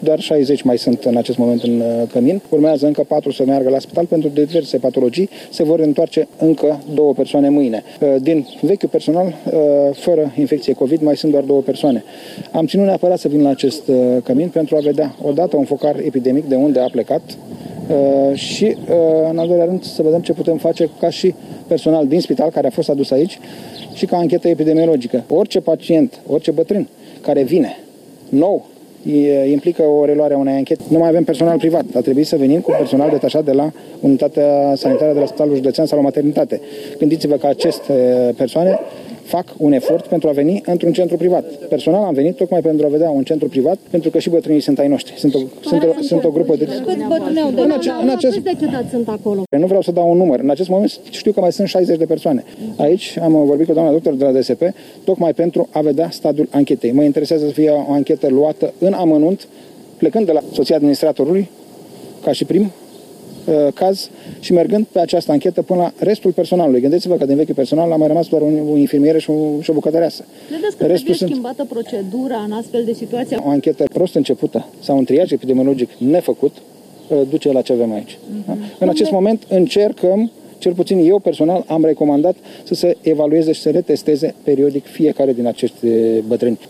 Doar 60 mai sunt în acest moment în cămin. Urmează încă 4 să meargă la spital pentru diverse patologii. Se vor întoarce încă 2 persoane mâine. Din vechiul personal, fără infecție COVID, mai sunt doar 2 persoane. Am ținut neapărat să vin la acest cămin pentru a vedea odată un focar epidemic de unde a plecat și, în al doilea rând, să vedem ce putem face ca și personal din spital care a fost adus aici și ca anchetă epidemiologică. Orice pacient, orice bătrân care vine nou, implică o reluare a unei anchete. Nu mai avem personal privat. A trebuit să venim cu personal detașat de la unitatea sanitară de la Spitalul Județean sau la maternitate. Gândiți-vă că aceste persoane fac un efort pentru a veni într-un centru privat. Personal am venit tocmai pentru a vedea un centru privat, pentru că și bătrânii sunt ai noștri. Sunt o grupă de... Câți bătrâni au de câți decetați sunt acolo? Nu vreau să dau un număr. În acest moment știu că mai sunt 60 de persoane. Aici am vorbit cu doamna doctor de la DSP, tocmai pentru a vedea stadiul anchetei. Mă interesează să fie o anchetă luată în amănunt, plecând de la soția administratorului, ca și prim caz, și mergând pe această anchetă până la restul personalului. Gândiți-vă că din vechiul personal a mai rămas doar o infirmieră și o bucătăreasă. Credeți că trebuie schimbată procedura în astfel de situații? O anchetă prost începută sau un triaj epidemiologic nefăcut duce la ce avem aici. Da? În acest moment încercăm, cel puțin eu personal, am recomandat să se evalueze și să retesteze periodic fiecare din acești bătrâni.